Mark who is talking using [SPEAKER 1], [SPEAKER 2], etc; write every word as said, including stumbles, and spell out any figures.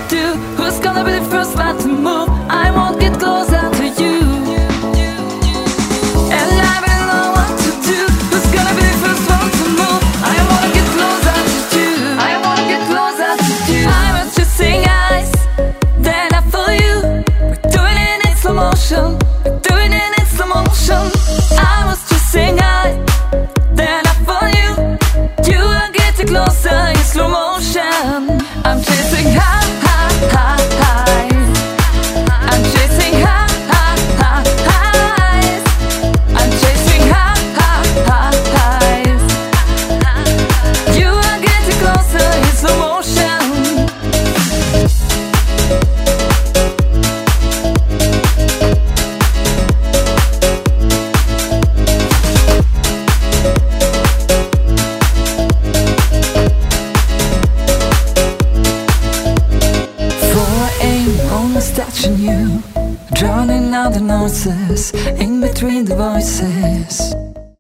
[SPEAKER 1] do? Who's gonna be the first one to move? I won't get closer to you. And I don't know what to do. Who's gonna be the first one to move? I wanna get closer to you. I wanna get closer to you. I was just seeing eyes, then I feel you. We're doing it in slow motion. We're doing it in slow motion. I was just seeing eyes, then I feel you. You are getting closer in slow motion. I'm chasing high, high, high, high. I'm chasing high, high, high, highs. I'm chasing high, high, high, highs. You are getting closer in slow motion. Touching you, drowning out the noises in between the voices.